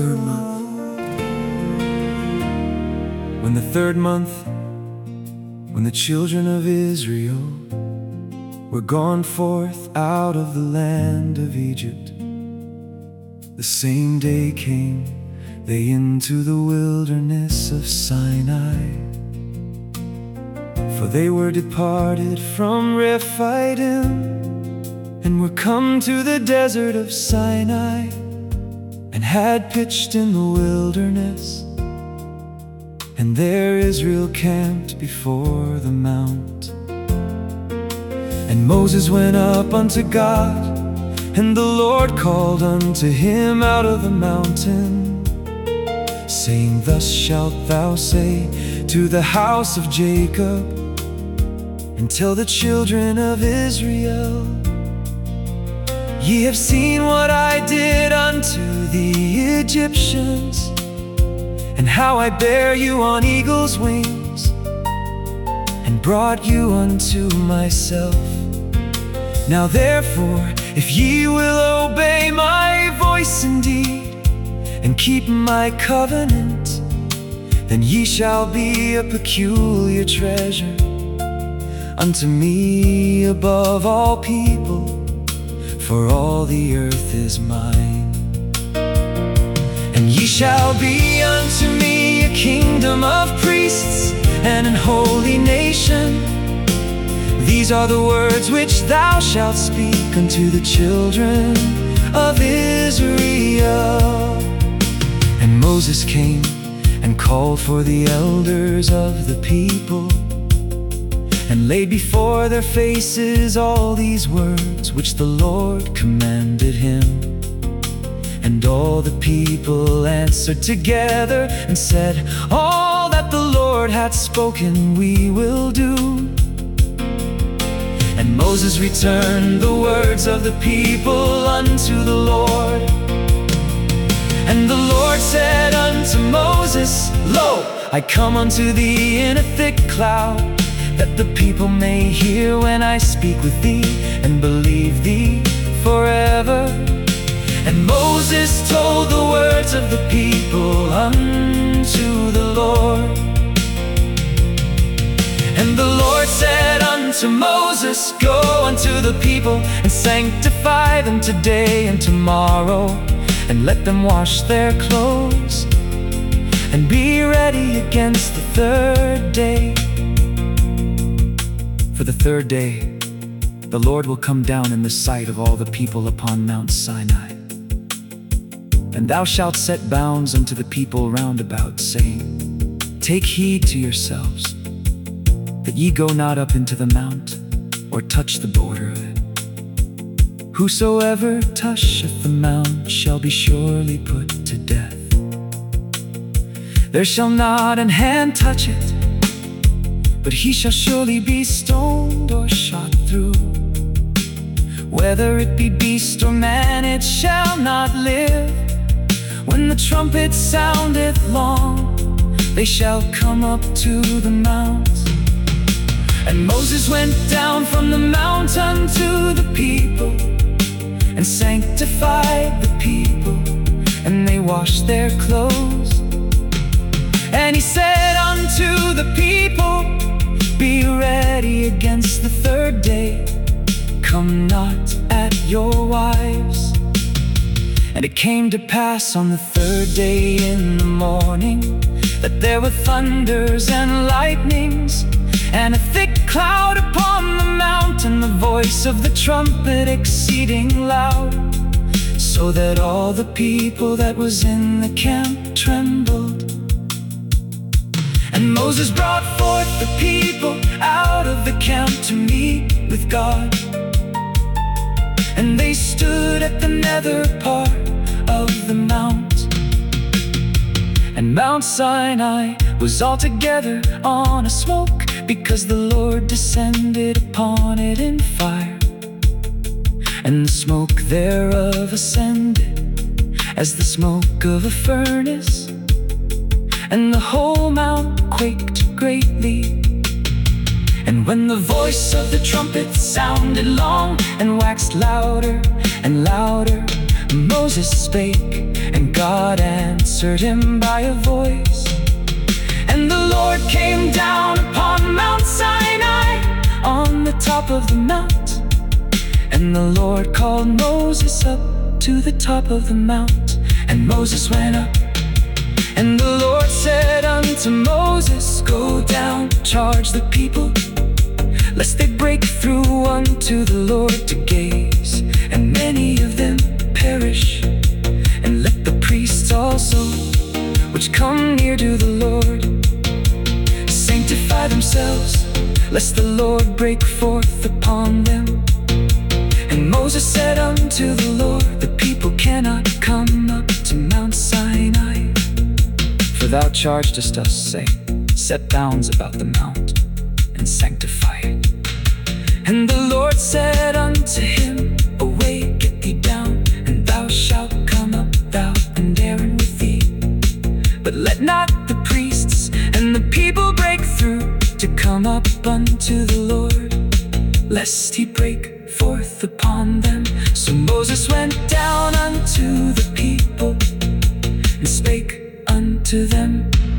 third month. When the third month, when the children of Israel were gone forth out of the land of Egypt, the same day came they into the wilderness of Sinai. For they were departed from Rephidim, and were come to the desert of Sinai, and had pitched in the wilderness. And there Israel camped before the mount. And Moses went up unto God, and the Lord called unto him out of the mountain, saying, Thus shalt thou say to the house of Jacob, and tell the children of Israel, Ye have seen what I did unto the Egyptians, and how I bare you on eagle's wings, and brought you unto myself. Now therefore, if ye will obey my voice indeed, and keep my covenant, then ye shall be a peculiar treasure unto me above all people, for all the earth is mine. And ye shall be unto me a kingdom of priests, and an holy nation. These are the words which thou shalt speak unto the children of Israel. And Moses came and called for the elders of the people, and laid before their faces all these words which the Lord commanded him. And all the people answered together and said, All that the Lord hath spoken we will do. And Moses returned the words of the people unto the Lord. And the Lord said unto Moses, Lo, I come unto thee in a thick cloud, that the people may hear when I speak with thee, and believe thee forever. And Moses told the words of the people unto the Lord. And the Lord said unto Moses, Go unto the people, and sanctify them today and tomorrow, and let them wash their clothes, and be ready against the third day. For the third day, the Lord will come down in the sight of all the people upon Mount Sinai. And thou shalt set bounds unto the people round about, saying, Take heed to yourselves, that ye go not up into the mount, or touch the border of it. Whosoever toucheth the mount shall be surely put to death. There shall not an hand touch it, but he shall surely be stoned or shot through. Whether it be beast or man, it shall not live. When the trumpet soundeth long, they shall come up to the mount. And Moses went down from the mount unto the people, and sanctified the people, and they washed their clothes. And he said unto the people, Be ready against the third day, come not at your wives. And it came to pass on the third day in the morning, that there were thunders and lightnings, and a thick cloud upon the mount, and the voice of the trumpet exceeding loud, so that all the people that was in the camp trembled. And Moses brought forth the people out of the camp to meet with God. And they stood at the nether part of the mount. And Mount Sinai was altogether on a smoke, because the Lord descended upon it in fire. And the smoke thereof ascended as the smoke of a furnace, and the whole mount quaked greatly. And when the voice of the trumpet sounded long, and waxed louder and louder, Moses spake, And God answered him by a voice. And the Lord came down upon Mount Sinai, on the top of the mount. And the Lord called Moses up to the top of the mount. And Moses went up. And the Lord said unto Moses, Go down, charge the people, lest they break through unto the Lord to gaze, and many of them perish. And let the priests also, which come near to the Lord, sanctify themselves, lest the Lord break forth upon them. And Moses said unto the Lord, The people cannot come up to Mount Sinai, for thou chargedst us, saying, Set bounds about the mount, and sanctify it. And the Lord said unto him, Away, get thee down, and thou shalt come up, thou and Aaron with thee. But let not the priests and the people break through to come up unto the Lord, lest he break forth upon them. So Moses went down unto the people, and spake unto them.